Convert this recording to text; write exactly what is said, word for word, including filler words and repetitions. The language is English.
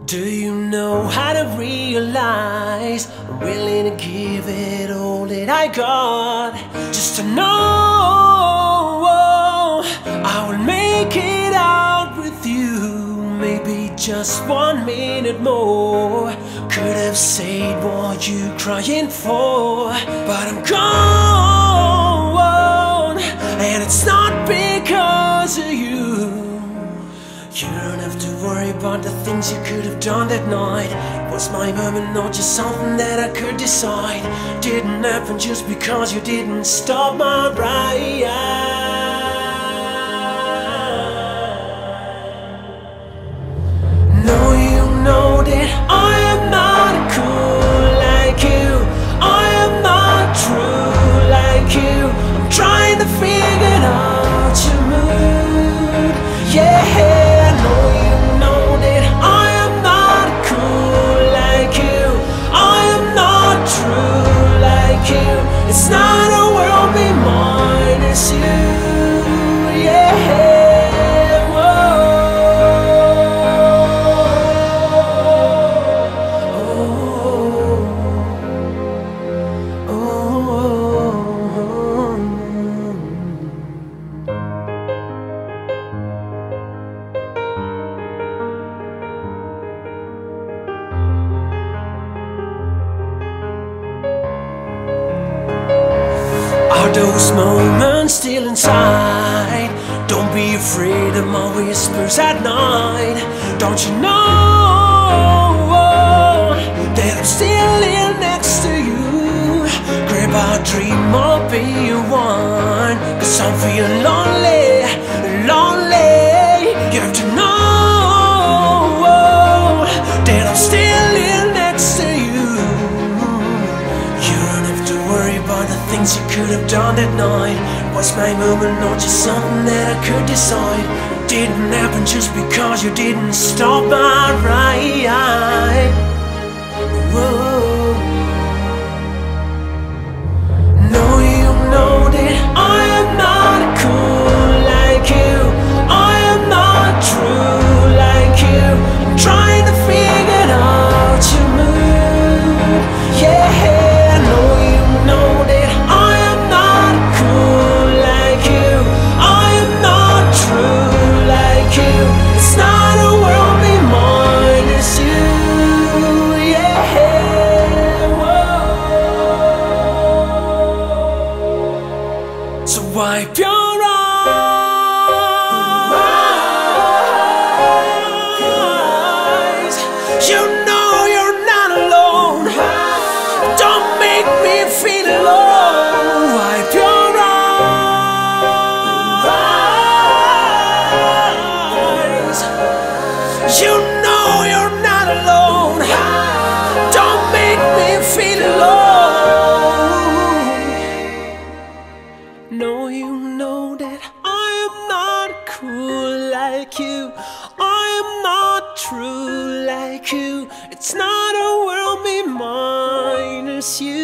Do you know how to realize I'm willing to give it all that I got, just to know I will make it out with you? Maybe just one minute more could have saved what you're crying for, but I'm gone, and it's not because of you. You don't have to worry about the things you could have done that night. It was my moment, not just something that I could decide. Didn't happen just because you didn't stop my ride. No, you know that I am not cool like you. I am not true like you. I'm trying to figure out your mood, yeah. It's not a world be mine, it's you, yeah. Are those moments still inside? Don't be afraid of my whispers at night. Don't you know that I'm still here next to you? Grab our dream, I'll be your one, 'cause I'm feeling lonely, lonely. You have to know that I'm still here next to you. You don't have to worry about the things you could have done that night. It was my moment, not just something that I could decide. It didn't happen just because you didn't stop my ride. Whoa. No, you know that I am not cool like you. I am not true like you. I'm trying to figure out your mood, yeah. So wipe your eyes. You know you're not alone. Don't make me feel alone. Wipe your eyes. You know you're not alone. Don't make me feel alone. No, you know that I am not cool like you. I am not true like you. It's not a world be mine, it's you.